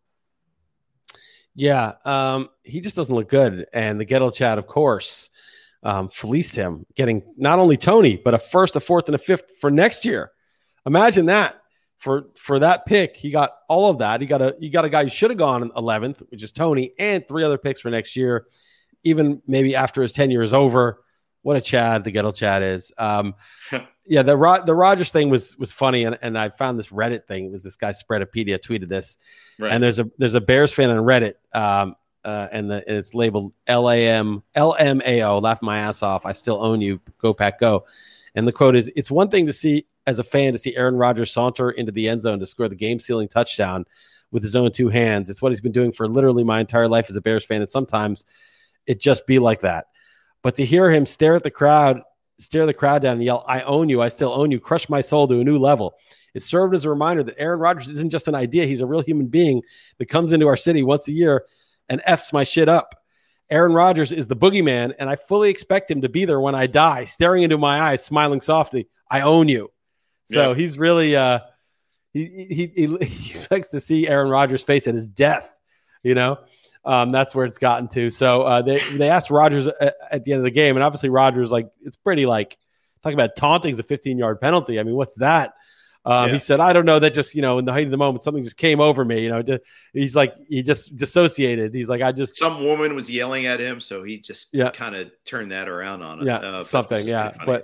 Yeah, um, he just doesn't look good. And the Ghetto Chat, of course, um, fleeced him, getting not only Tony, but a first, a fourth, and a fifth for next year. Imagine that. For for that pick, he got all of that. He got a he got a guy who should have gone eleventh, which is Tony, and three other picks for next year, even maybe after his tenure is over. What a Chad the Ghetto Chat is. Um, yeah, the Rod, the Rodgers thing was was funny, and, and I found this Reddit thing. It was this guy Spreadopedia tweeted this, right. And there's a there's a Bears fan on Reddit, um, uh, and, the, and it's labeled L A M L M A O. Laugh my ass off. I still own you. Go Pack Go. And the quote is: "It's one thing to see as a fan to see Aaron Rodgers saunter into the end zone to score the game-sealing touchdown with his own two hands. It's what he's been doing for literally my entire life as a Bears fan, and sometimes it just be like that. But to hear him stare at the crowd, stare the crowd down and yell, 'I own you, I still own you,' crush my soul to a new level. It served as a reminder that Aaron Rodgers isn't just an idea. He's a real human being that comes into our city once a year and F's my shit up. Aaron Rodgers is the boogeyman, and I fully expect him to be there when I die, staring into my eyes, smiling softly. I own you." So yeah. he's really uh, he, he he he expects to see Aaron Rodgers' face at his death. You know, um, that's where it's gotten to. So uh, they they asked Rodgers at, at the end of the game, and obviously Rodgers, like, it's pretty like talking about taunting is a fifteen yard penalty. I mean, what's that? Um, yeah. He said, "I don't know. That just, you know, in the height of the moment, something just came over me. You know, to, he's like, he just dissociated. He's like, I just some woman was yelling at him, so he just yeah. kind of turned that around on him. Yeah, uh, something. Yeah, but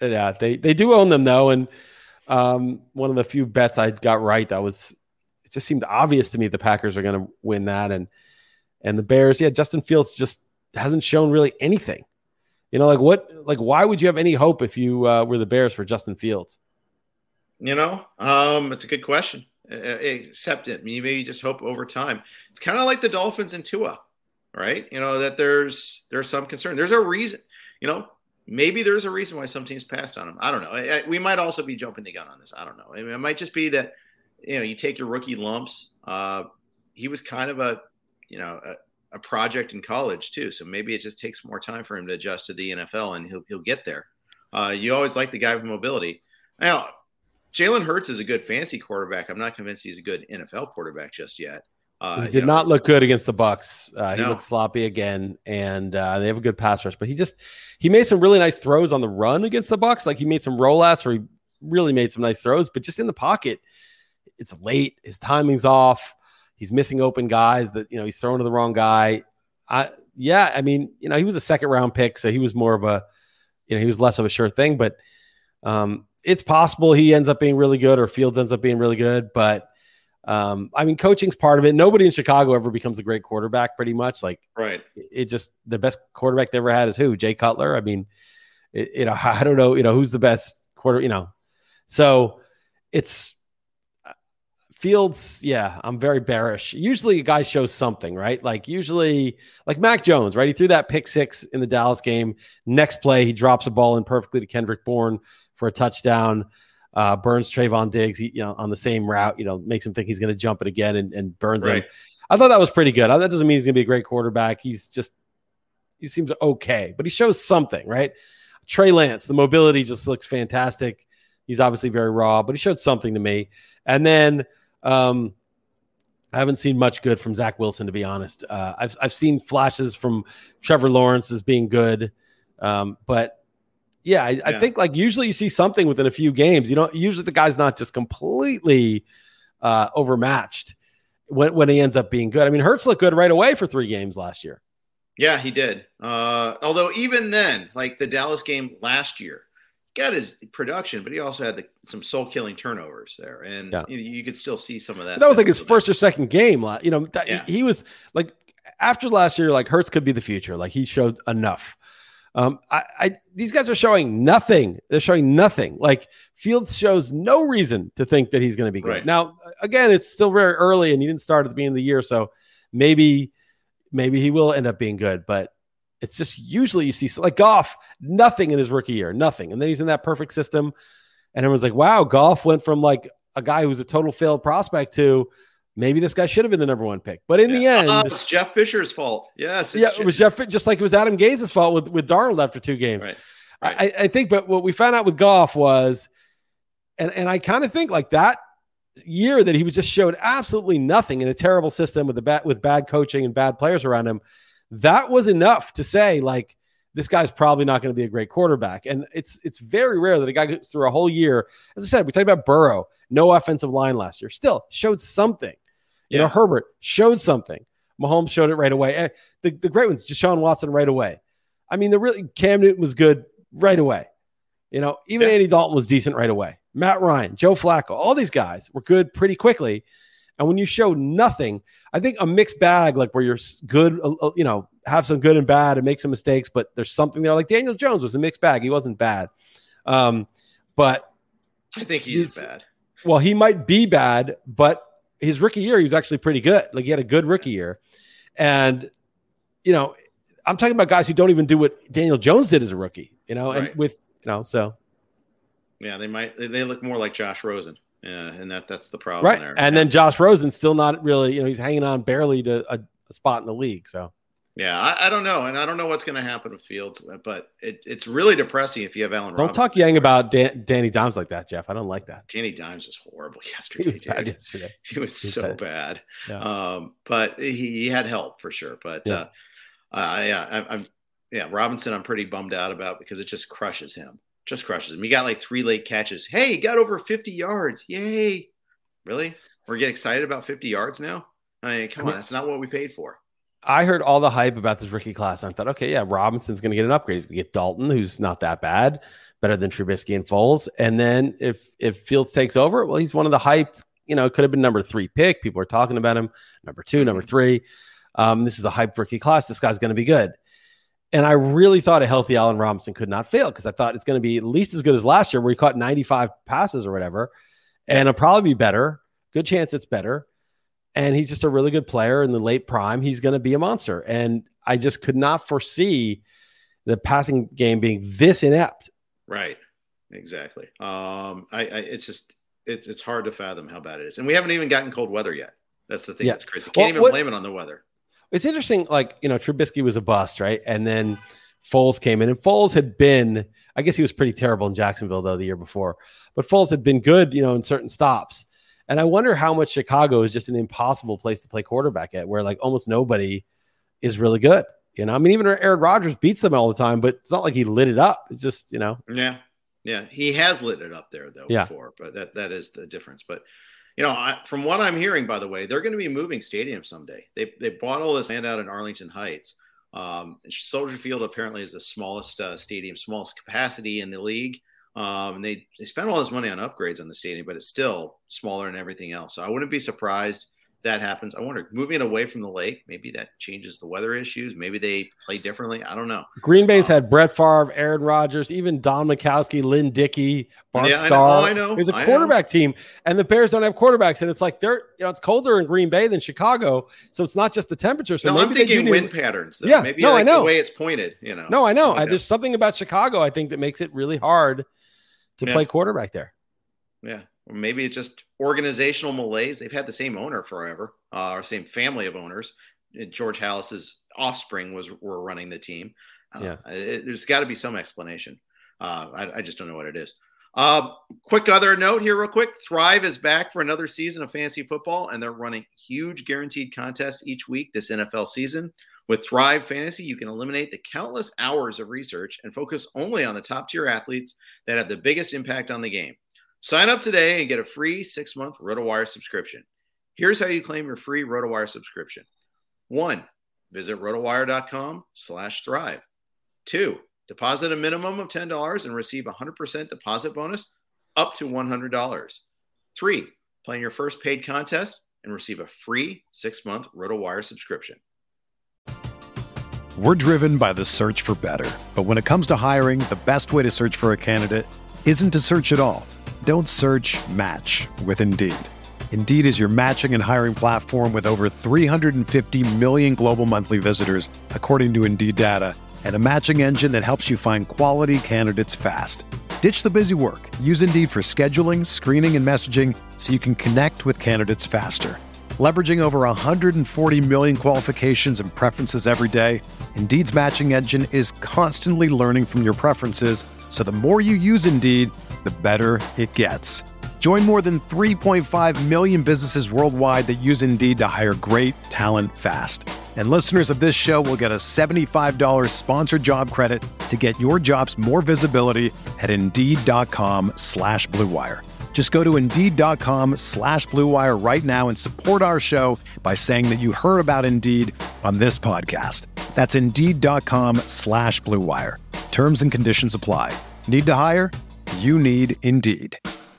Yeah, they they do own them though, and um, one of the few bets I got right that was it just seemed obvious to me the Packers are going to win that, and and the Bears, yeah, Justin Fields just hasn't shown really anything. You know, like what, like why would you have any hope if you uh, were the Bears for Justin Fields? You know, um, it's a good question. Uh, accept it. You maybe just hope over time. It's kind of like the Dolphins and Tua, right? You know, that there's there's some concern. There's a reason. You know, maybe there's a reason why some teams passed on him. I don't know. I, I, we might also be jumping the gun on this. I don't know. I mean, it might just be that, you know, you take your rookie lumps. Uh, he was kind of a, you know, a, a project in college too. So maybe it just takes more time for him to adjust to the N F L, and he'll he'll get there. Uh, you always like the guy with mobility. Now, Jalen Hurts is a good fantasy quarterback. I'm not convinced he's a good N F L quarterback just yet. Uh, he did know, not look good against the Bucs. Uh, he no. looked sloppy again, and uh, they have a good pass rush. But he just he made some really nice throws on the run against the Bucs. Like he made some rollouts where he really made some nice throws. But just in the pocket, it's late. His timing's off. He's missing open guys that, you know, he's throwing to the wrong guy. I, yeah, I mean, you know, he was a second round pick, so he was more of a, you know, he was less of a sure thing, but um, it's possible he ends up being really good or Fields ends up being really good. But um, I mean, coaching's part of it. Nobody in Chicago ever becomes a great quarterback pretty much. Like, right. It just, the best quarterback they ever had is who? Jay Cutler. I mean, it, you know, I don't know, you know, who's the best quarter, you know, so it's, Fields, yeah, I'm very bearish. Usually a guy shows something, right? Like usually, like Mac Jones, right? He threw that pick six in the Dallas game. Next play, he drops a ball in perfectly to Kendrick Bourne for a touchdown. Uh, burns Trayvon Diggs, he, you know, on the same route, you know, makes him think he's going to jump it again and, and burns right. him. I thought that was pretty good. That doesn't mean he's going to be a great quarterback. He's just, he seems okay, but he shows something, right? Trey Lance, the mobility just looks fantastic. He's obviously very raw, but he showed something to me. And then, Um, I haven't seen much good from Zach Wilson, to be honest. Uh, I've I've seen flashes from Trevor Lawrence as being good, um, but yeah, I, yeah, I think like usually you see something within a few games. You know, usually the guy's not just completely uh, overmatched when when he ends up being good. I mean, Hurts looked good right away for three games last year. Yeah, he did. Uh, although even then, like the Dallas game last year, got his production, but he also had the, some soul-killing turnovers there, and yeah. you, you could still see some of that. But that was like his first or second game. You know, that, yeah. he, he was like after last year, like Hurts could be the future. Like he showed enough. Um, I, I these guys are showing nothing. They're showing nothing. Like Fields shows no reason to think that he's going to be good. Right. Now, again, it's still very early, and he didn't start at the beginning of the year, so maybe maybe he will end up being good, but. It's just usually you see like Goff, nothing in his rookie year, nothing. And then he's in that perfect system. And everyone's like, wow, Goff went from like a guy who's a total failed prospect to maybe this guy should have been the number one pick. But in yeah. the end, uh, it's Jeff Fisher's fault. Yes. Yeah, it was Jeff, just like it was Adam Gaze's fault with, with Darnold after two games. Right. Right. I, I think, but what we found out with Goff was, and, and I kind of think like that year that he was just showed absolutely nothing in a terrible system with the bad, with bad coaching and bad players around him. That was enough to say, like, this guy's probably not going to be a great quarterback. And it's it's very rare that a guy goes through a whole year. As I said, we talked about Burrow, no offensive line last year. Still showed something. You yeah. know, Herbert showed something. Mahomes showed it right away. The, the great ones, Deshaun Watson right away. I mean, the really Cam Newton was good right away. You know, even yeah. Andy Dalton was decent right away. Matt Ryan, Joe Flacco, all these guys were good pretty quickly. And when you show nothing, I think a mixed bag, like where you're good, uh, you know, have some good and bad and make some mistakes, but there's something there. Like Daniel Jones was a mixed bag. He wasn't bad. Um, but I think he's bad. Well, he might be bad, but his rookie year, he was actually pretty good. Like he had a good rookie year. And, you know, I'm talking about guys who don't even do what Daniel Jones did as a rookie, you know, right. and with, you know, so. Yeah, they might, they look more like Josh Rosen. Yeah, and that that's the problem right. there. And yeah. then Josh Rosen's still not really, you know, he's hanging on barely to a, a spot in the league. So, yeah, I, I don't know. And I don't know what's going to happen with Fields, but it, it's really depressing if you have Allen Don't Robinson. talk yang about Dan, Danny Dimes like that, Jeff. I don't like that. Danny Dimes was horrible yesterday. He was bad yesterday. He was he so bad. Yeah. Um, but he, he had help for sure. But yeah, uh, uh, yeah I, I'm yeah Robinson. I'm pretty bummed out about because it just crushes him. Just crushes him. He got like three late catches. Hey, he got over fifty yards. Yay. Really? We're getting excited about fifty yards now? I mean, come I mean, on. That's not what we paid for. I heard all the hype about this rookie class. And I thought, okay, yeah, Robinson's going to get an upgrade. He's going to get Dalton, who's not that bad, better than Trubisky and Foles. And then if if Fields takes over, well, he's one of the hyped, you know, it could have been number three pick. People are talking about him. Number two, number three. Um, this is a hyped rookie class. This guy's going to be good. And I really thought a healthy Allen Robinson could not fail because I thought it's going to be at least as good as last year where he caught ninety-five passes or whatever. And it'll probably be better. Good chance it's better. And he's just a really good player in the late prime. He's going to be a monster. And I just could not foresee the passing game being this inept. Right. Exactly. Um, I, I it's just, it's, it's hard to fathom how bad it is. And we haven't even gotten cold weather yet. That's the thing yeah. that's crazy. Can't well, even what, blame it on the weather. It's interesting. Like, you know, Trubisky was a bust, right? And then Foles came in and Foles had been, I guess he was pretty terrible in Jacksonville though the year before, but Foles had been good, you know, in certain stops. And I wonder how much Chicago is just an impossible place to play quarterback at, where like almost nobody is really good. You know, I mean, even Aaron Rodgers beats them all the time, but it's not like he lit it up. It's just, you know. Yeah. Yeah. He has lit it up there though yeah. before, but that, that is the difference. But, you know, I, from what I'm hearing, by the way, they're going to be moving stadiums someday. They they bought all this land out in Arlington Heights. Um, Soldier Field apparently is the smallest uh, stadium, smallest capacity in the league. Um, and they, they spent all this money on upgrades on the stadium, but it's still smaller than everything else. So I wouldn't be surprised that happens. I wonder, moving it away from the lake, maybe that changes the weather issues. Maybe they play differently. I don't know. Green Bay's um, had Brett Favre, Aaron Rodgers, even Don Majkowski, Lynn Dickey, Bart yeah, Starr. I know. Oh, I know. It's a quarterback team, and the Bears don't have quarterbacks. And it's like they're, you know, it's colder in Green Bay than Chicago, so it's not just the temperature. So no, maybe I'm thinking they wind need... patterns. Though. Yeah, maybe no, like I know. the way it's pointed. You know. No, I know. I, there's something about Chicago I think that makes it really hard to yeah. play quarterback there. Yeah. Or maybe it's just organizational malaise. They've had the same owner forever, uh, or same family of owners. George Halas's offspring was were running the team. Uh, yeah. It, there's got to be some explanation. Uh, I, I just don't know what it is. Uh, quick other note here real quick. Thrive is back for another season of fantasy football, and they're running huge guaranteed contests each week this N F L season. With Thrive Fantasy, you can eliminate the countless hours of research and focus only on the top-tier athletes that have the biggest impact on the game. Sign up today and get a free six-month RotoWire subscription. Here's how you claim your free RotoWire subscription. One, visit rotowire.com slash thrive. Two, deposit a minimum of ten dollars and receive a one hundred percent deposit bonus up to one hundred dollars. Three, play in your first paid contest and receive a free six-month RotoWire subscription. We're driven by the search for better. But when it comes to hiring, the best way to search for a candidate isn't to search at all. Don't search, match with Indeed. Indeed is your matching and hiring platform with over three hundred fifty million global monthly visitors, according to Indeed data, and a matching engine that helps you find quality candidates fast. Ditch the busy work. Use Indeed for scheduling, screening, and messaging so you can connect with candidates faster. Leveraging over one hundred forty million qualifications and preferences every day, Indeed's matching engine is constantly learning from your preferences, so the more you use Indeed, the better it gets. Join more than three point five million businesses worldwide that use Indeed to hire great talent fast. And listeners of this show will get a seventy-five dollars sponsored job credit to get your jobs more visibility at Indeed.com slash Blue Wire. Just go to Indeed.com slash Blue Wire right now and support our show by saying that you heard about Indeed on this podcast. That's Indeed.com slash Blue Wire. Terms and conditions apply. Need to hire? You need Indeed.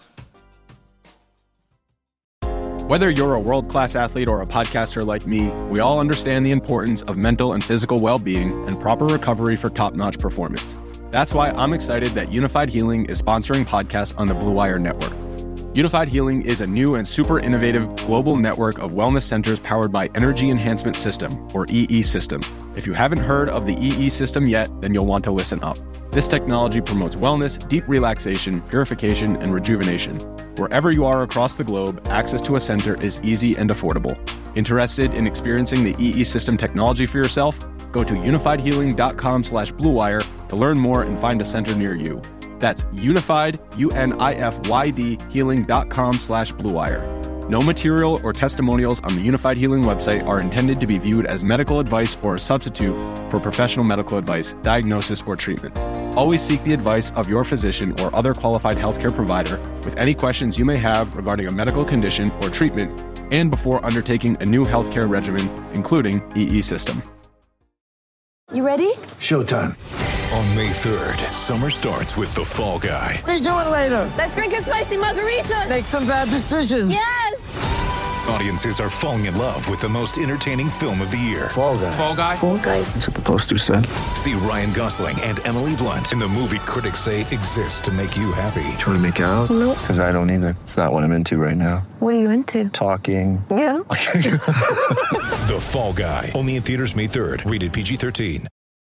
Whether you're a world-class athlete or a podcaster like me, we all understand the importance of mental and physical well-being and proper recovery for top-notch performance. That's why I'm excited that Unified Healing is sponsoring podcasts on the Blue Wire Network. Unified Healing is a new and super innovative global network of wellness centers powered by Energy Enhancement System, or E E System. If you haven't heard of the E E System yet, then you'll want to listen up. This technology promotes wellness, deep relaxation, purification, and rejuvenation. Wherever you are across the globe, access to a center is easy and affordable. Interested in experiencing the E E System technology for yourself? Go to unifiedhealing.com slash bluewire to learn more and find a center near you. That's unified, U N I F Y D, healing.com slash bluewire. No material or testimonials on the Unified Healing website are intended to be viewed as medical advice or a substitute for professional medical advice, diagnosis, or treatment. Always seek the advice of your physician or other qualified healthcare provider with any questions you may have regarding a medical condition or treatment and before undertaking a new healthcare regimen, including E E System. You ready? Showtime. On May third, summer starts with The Fall Guy. Let's do it later. Let's drink a spicy margarita. Make some bad decisions. Yes. Audiences are falling in love with the most entertaining film of the year. Fall Guy. Fall Guy? Fall Guy. That's what the poster said. See Ryan Gosling and Emily Blunt in the movie critics say exists to make you happy. Trying to make it out? Nope. Because I don't either. It's not what I'm into right now. What are you into? Talking. Yeah. The Fall Guy. Only in theaters May third. Rated P G thirteen.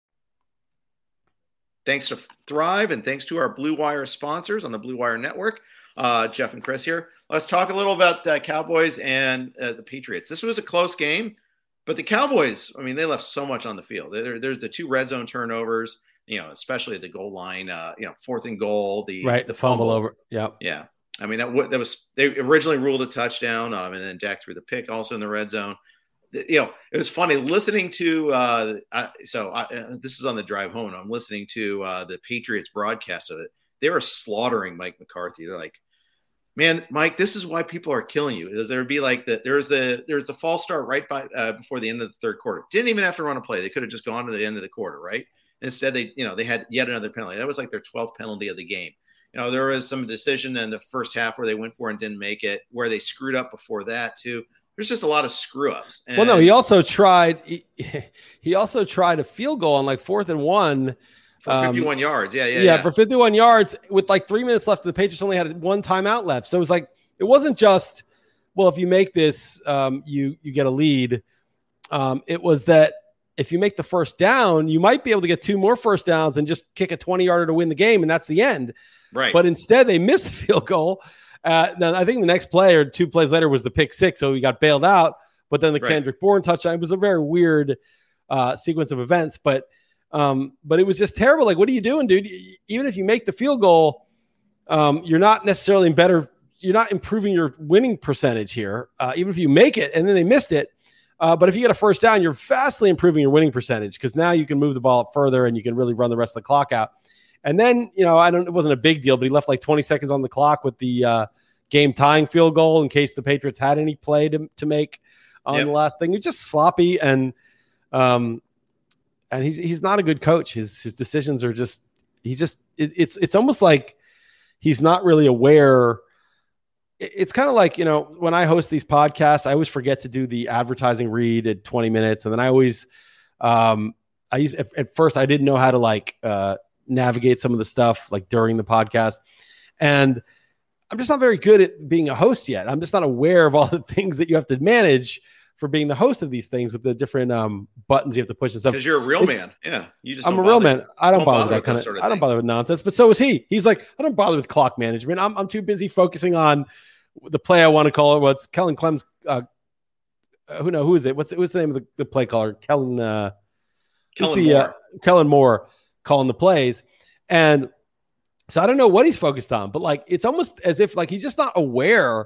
Thanks to Thrive and thanks to our Blue Wire sponsors on the Blue Wire Network. Uh, Jeff and Chris here. Let's talk a little about uh, Cowboys and uh, the Patriots. This was a close game, but the Cowboys, I mean, they left so much on the field. There, there's the two red zone turnovers, you know, especially at the goal line, uh, you know, fourth and goal, the, right, the fumble, fumble over. Yeah. Yeah. I mean, that, that was, they originally ruled a touchdown, um, and then Dak threw the pick also in the red zone. You know, it was funny listening to, uh, I, so I, uh, this is on the drive home. I'm listening to uh, the Patriots broadcast of it. They were slaughtering Mike McCarthy. They're like, man, Mike, this is why people are killing you. Is there would be like the, there's the, there's the false start right by, uh, before the end of the third quarter. Didn't even have to run a play. They could have just gone to the end of the quarter. Right. Instead, they, you know, they had yet another penalty. That was like their twelfth penalty of the game. You know, there was some decision in the first half where they went for it and didn't make it, where they screwed up before that too. There's just a lot of screw ups. And well, no, he also tried. He, he also tried a field goal on like fourth and one for fifty-one um, yards. Yeah, yeah, yeah, yeah. For fifty-one yards with like three minutes left. The Patriots only had one timeout left. So it was like, it wasn't just, well, if you make this, um, you, you get a lead. Um, it was that if you make the first down, you might be able to get two more first downs and just kick a twenty yarder to win the game. And that's the end. Right. But instead they missed the field goal. Uh, then I think the next play or two plays later was the pick six, so he got bailed out. But then the right. Kendrick Bourne touchdown, it was a very weird uh, sequence of events. But um, but it was just terrible. Like, what are you doing, dude? Even if you make the field goal, um, you're not necessarily in better. You're not improving your winning percentage here. Uh, even if you make it, and then they missed it. Uh, but if you get a first down, you're vastly improving your winning percentage because now you can move the ball up further and you can really run the rest of the clock out. And then, you know, I don't, it wasn't a big deal, but he left like twenty seconds on the clock with the uh, game tying field goal in case the Patriots had any play to, to make on yep. the last thing. It was just sloppy. And, um, and he's, he's not a good coach. His, his decisions are just, he's just, it, it's, it's almost like he's not really aware. It, it's kind of like, you know, when I host these podcasts, I always forget to do the advertising read at twenty minutes. And then I always, um, I used, at, at first I didn't know how to like, uh, navigate some of the stuff like during the podcast. And I'm just not very good at being a host yet. I'm just not aware of all the things that you have to manage for being the host of these things with the different um, buttons you have to push and stuff. Because you're a real it, man. Yeah. You just I'm a bother, real man. I don't, don't bother, bother with that kind of, sort of I don't bother with nonsense, but so is he. He's like, I don't bother with clock management. I'm, I'm too busy focusing on the play I want to call it. What's Kellen Clem's, uh, who know, who is it? What's, what's the name of the, the play caller? Kellen, uh, Kellen the, Moore. Uh, Kellen Moore calling the plays. And so I don't know what he's focused on, but like, it's almost as if like, he's just not aware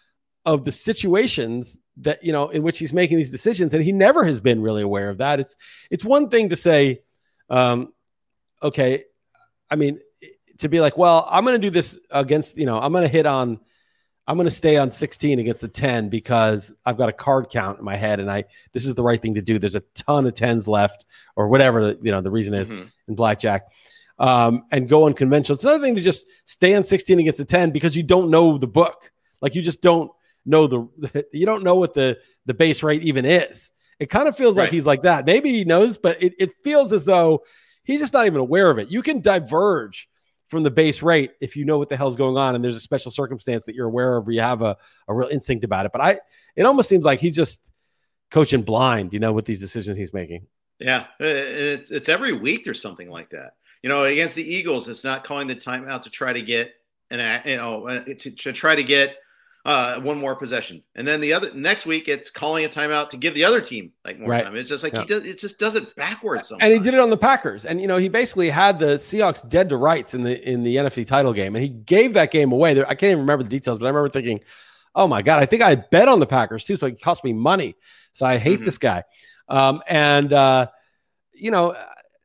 of the situations that, you know, in which he's making these decisions. And he never has been really aware of that. It's, it's one thing to say, um, okay. I mean, to be like, well, I'm going to do this against, you know, I'm going to hit on, I'm going to stay on sixteen against the ten because I've got a card count in my head and I, this is the right thing to do. There's a ton of tens left or whatever, you know, the reason is mm-hmm. in blackjack. Um, and go unconventional. It's another thing to just stay on sixteen against the ten because you don't know the book. Like you just don't know the, you don't know what the, the base rate even is. It kind of feels right. like he's like that. Maybe he knows, but it, it feels as though he's just not even aware of it. You can diverge from the base rate if you know what the hell's going on and there's a special circumstance that you're aware of where you have a, a real instinct about it. But I, it almost seems like he's just coaching blind, you know, with these decisions he's making. Yeah. It's, it's every week there's something like that. You know, against the Eagles, it's not calling the timeout to try to get an, you know, to, to try to get uh, one more possession, and then the other next week, it's calling a timeout to give the other team like more right. time. It's just like yeah. he does. It just does it backwards. Sometimes. And he did it on the Packers, and you know, he basically had the Seahawks dead to rights in the in the N F C title game, and he gave that game away. There, I can't even remember the details, but I remember thinking, "Oh my god, I think I bet on the Packers too, so it cost me money." So I hate mm-hmm. this guy, um, and uh, you know.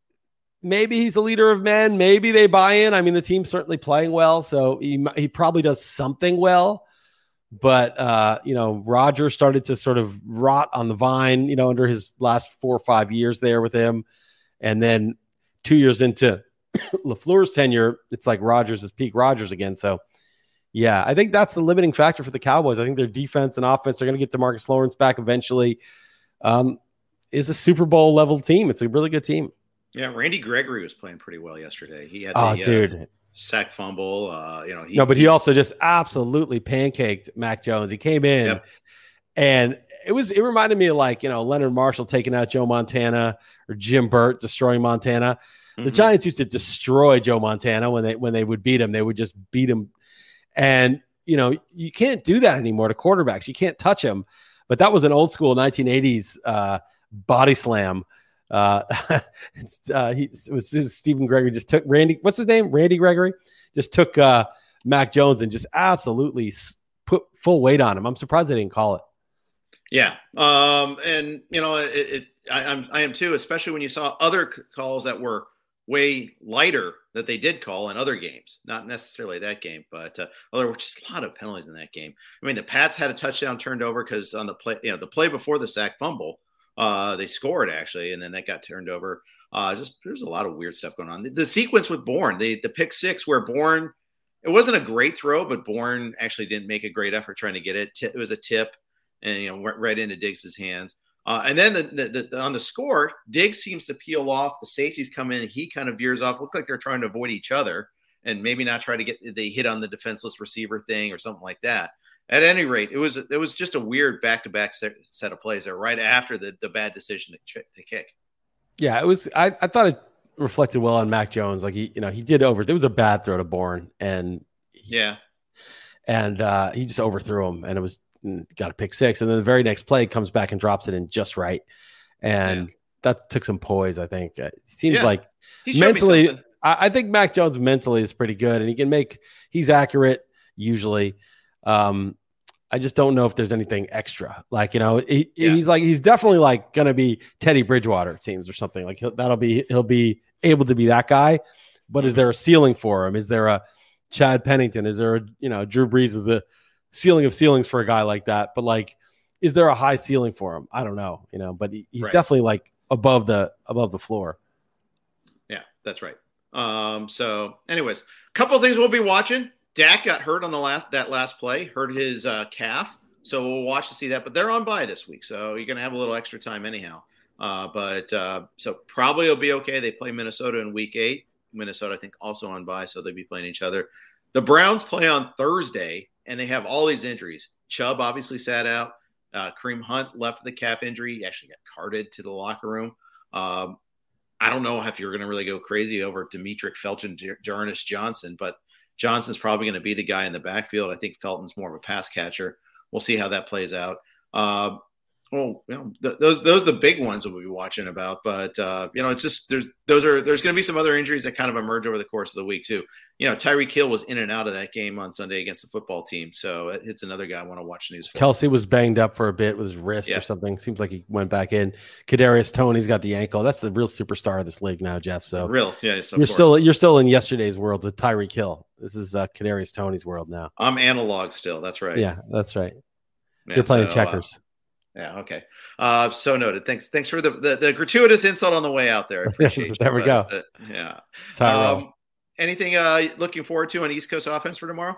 Maybe he's a leader of men. Maybe they buy in. I mean, the team's certainly playing well, so he he probably does something well. But, uh, you know, Rodgers started to sort of rot on the vine, you know, under his last four or five years there with him. And then two years into LaFleur's tenure, it's like Rodgers is peak Rodgers again. So, yeah, I think that's the limiting factor for the Cowboys. I think their defense and offense, they're going to get DeMarcus Lawrence back eventually, um, is a Super Bowl level team. It's a really good team. Yeah, Randy Gregory was playing pretty well yesterday. He had the oh, dude. Uh, sack fumble. Uh, you know, he, no, but he also just absolutely pancaked Mac Jones. He came in yep. and it was it reminded me of like, you know, Leonard Marshall taking out Joe Montana or Jim Burt destroying Montana. Mm-hmm. The Giants used to destroy Joe Montana when they when they would beat him. They would just beat him. And, you know, you can't do that anymore to quarterbacks. You can't touch him. But that was an old school nineteen eighties uh, body slam. Uh, uh, he it was, it was Stephen Gregory just took Randy. What's his name? Randy Gregory just took uh, Mac Jones and just absolutely put full weight on him. I'm surprised they didn't call it. Yeah, um, and you know, it, it I, I'm I am too, especially when you saw other c- calls that were way lighter that they did call in other games. Not necessarily that game, but uh, well, there were just a lot of penalties in that game. I mean, the Pats had a touchdown turned over because on the play, you know, the play before the sack fumble. Uh, they scored actually, and then that got turned over. Uh, just there's a lot of weird stuff going on. The, the sequence with Bourne, the the pick six where Bourne, it wasn't a great throw, but Bourne actually didn't make a great effort trying to get it. T- it was a tip, and you know went right into Diggs' hands. Uh, and then the, the, the on the score, Diggs seems to peel off. The safeties come in, he kind of veers off. Look like they're trying to avoid each other, and maybe not try to get they hit on the defenseless receiver thing or something like that. At any rate, it was it was just a weird back-to-back set, set of plays there right after the, the bad decision to, to kick. Yeah, it was. I, I thought it reflected well on Mac Jones. Like he, you know, he did over. It was a bad throw to Bourne, and he, yeah, and uh, he just overthrew him, and it was got a pick six. And then the very next play comes back and drops it in just right, and yeah. that took some poise. I think it seems yeah. like mentally, I, I think Mac Jones mentally is pretty good, and he can make. He's accurate usually. Um, I just don't know if there's anything extra. Like, you know, he, yeah. he's like, he's definitely like going to be Teddy Bridgewater, it seems, or something. Like he'll, that'll be, he'll be able to be that guy. But mm-hmm. is there a ceiling for him? Is there a Chad Pennington? Is there a, you know, Drew Brees is the ceiling of ceilings for a guy like that. But like, is there a high ceiling for him? I don't know, you know, but he, he's right. definitely like above the, above the floor. Yeah, that's right. Um, so anyways, a couple of things we'll be watching. Dak got hurt on the last that last play, hurt his uh, calf, so we'll watch to see that. But they're on bye this week, so you're going to have a little extra time anyhow. Uh, but uh, so probably it'll be okay. They play Minnesota in week eight. Minnesota, I think, also on bye, so they'll be playing each other. The Browns play on Thursday, and they have all these injuries. Chubb obviously sat out. Uh, Kareem Hunt left with a calf injury. He actually got carted to the locker room. Um, I don't know if you're going to really go crazy over Demetric Felton, Jarnus Johnson, but Johnson's probably going to be the guy in the backfield. I think Felton's more of a pass catcher. We'll see how that plays out. Uh, well, you know, th- those those are the big ones that we'll be watching about. But uh, you know, it's just there's those are there's going to be some other injuries that kind of emerge over the course of the week too. You know, Tyreek Hill was in and out of that game on Sunday against the football team, so it's another guy I want to watch the news for. Kelsey was banged up for a bit with his wrist yeah. or something. Seems like he went back in. Kadarius Toney's got the ankle. That's the real superstar of this league now, Jeff. So real, yeah. You're course. still you're still in yesterday's world with Tyreek Hill. This is uh, Kadarius Toney's world now. I'm analog still. That's right. Yeah, that's right. Yeah, you're playing so, checkers. Uh, yeah. Okay. Uh, so noted. Thanks. Thanks for the, the, the gratuitous insult on the way out there. I appreciate yes, there we go. The, yeah. That's how I roll. Um, anything uh, looking forward to on East Coast offense for tomorrow?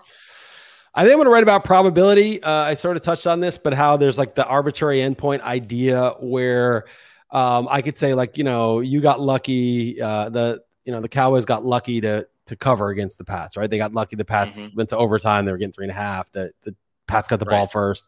I think I'm going to write about probability. Uh, I sort of touched on this, but how there's like the arbitrary endpoint idea where um, I could say like, you know, you got lucky. Uh, the, you know, the Cowboys got lucky to, to cover against the Pats, right? They got lucky. The Pats mm-hmm. went to overtime. They were getting three and a half. The, the Pats got the right. ball first.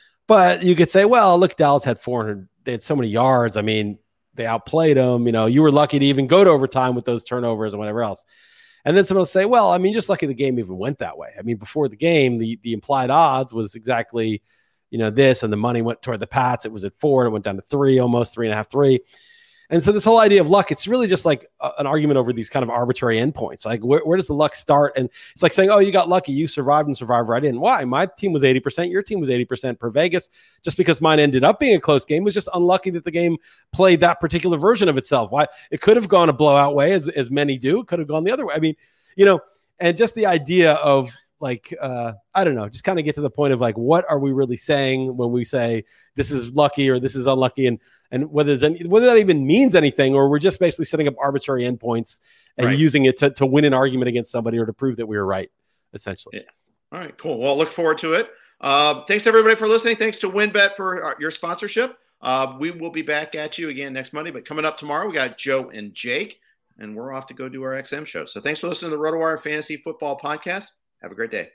But you could say, well, look, Dallas had four hundred. They had so many yards. I mean, they outplayed them. You know, you were lucky to even go to overtime with those turnovers and whatever else. And then someone will say, well, I mean, just lucky the game even went that way. I mean, before the game, the the implied odds was exactly, you know, this, and the money went toward the Pats. It was at four, and it went down to three, almost three and a half, three. And so this whole idea of luck, it's really just like a, an argument over these kind of arbitrary endpoints. Like, where, where does the luck start? And it's like saying, oh, you got lucky. You survived and survived right in. Why? My team was eighty percent. Your team was eighty percent per Vegas. Just because mine ended up being a close game was just unlucky that the game played that particular version of itself. Why? It could have gone a blowout way, as, as many do. It could have gone the other way. I mean, you know, and just the idea of like, uh, I don't know, just kind of get to the point of like, what are we really saying when we say this is lucky or this is unlucky, and and whether there's any, whether that even means anything, or we're just basically setting up arbitrary endpoints and right. using it to, to win an argument against somebody or to prove that we were right, essentially. Yeah. All right, cool. Well, look forward to it. Uh, thanks everybody for listening. Thanks to WynnBET for our, your sponsorship. Uh, we will be back at you again next Monday, but coming up tomorrow, we got Joe and Jake, and we're off to go do our X M show. So thanks for listening to the RotoWire Fantasy Football Podcast. Have a great day.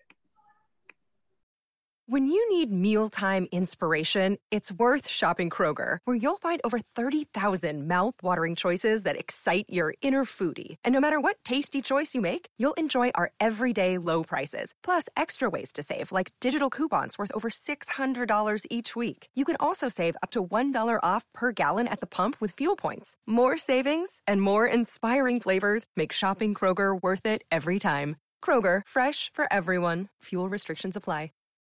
When you need mealtime inspiration, it's worth shopping Kroger, where you'll find over thirty thousand mouth-watering choices that excite your inner foodie. And no matter what tasty choice you make, you'll enjoy our everyday low prices, plus extra ways to save, like digital coupons worth over six hundred dollars each week. You can also save up to one dollar off per gallon at the pump with fuel points. More savings and more inspiring flavors make shopping Kroger worth it every time. Kroger, fresh for everyone. Fuel restrictions apply.